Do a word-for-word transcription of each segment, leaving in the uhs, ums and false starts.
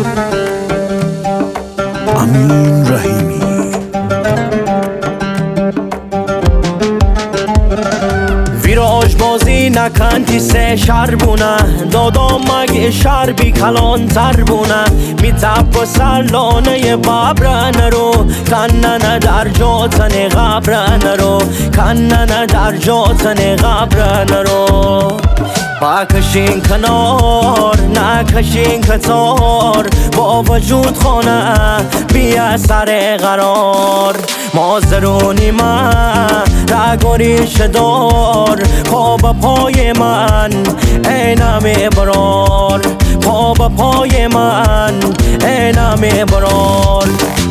امین رحیمی. ویراج بازی نکن سه شر بونه دادام مگه شر بی کلان تر بونه می تب سر لانه ببرن رو کنن در جاتن غبرن رو کنن در جاتن غبرن رو بکشین کنار نکشین کتار با وجود خانه بی اثر قرار مازرونی من رگوریش دار پا به پای من اینم برار پا به پای من اینم برار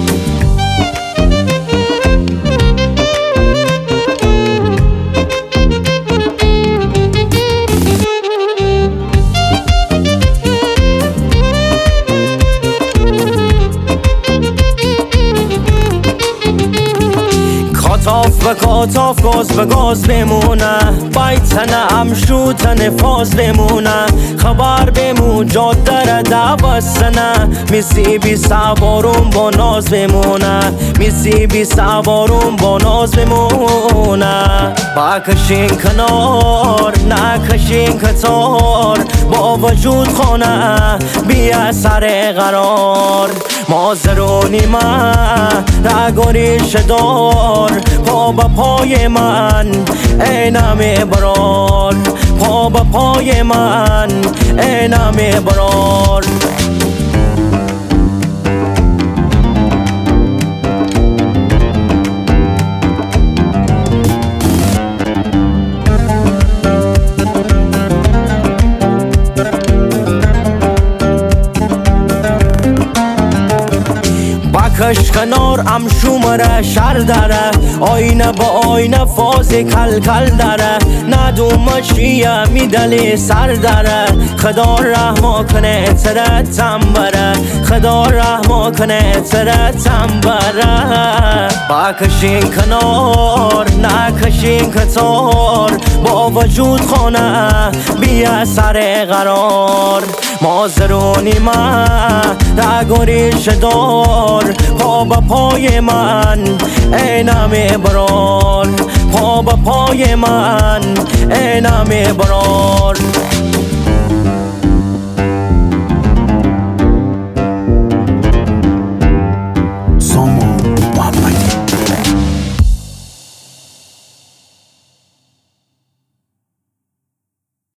کاتاف به کاتاف گاز به گاز بمونه بیتن امشو تن فاز بمونه خبر بمون جاده را دوستنه میسی بی سوارون با ناز بمونه میسی بی سوارون با ناز بمونه بکشین کنار نکشین کتار با وجود خانه بی اثر قرار مازرونی من رگوریش دار پا به پای من اینم برار پا به پای من اینم برار کش کنار امشو مره شر داره آینه با آینه فاز کل کل داره ندوم چیه میدلی سر داره خدا رحم کنه ترتم بره خدا رحم کنه ترتم بره بکشین کنار نکشین کتار با وجود خانه بی اثر قرار مازرونی من رگوریش دار پا به پای من اینم برار پا به پای من اینم برار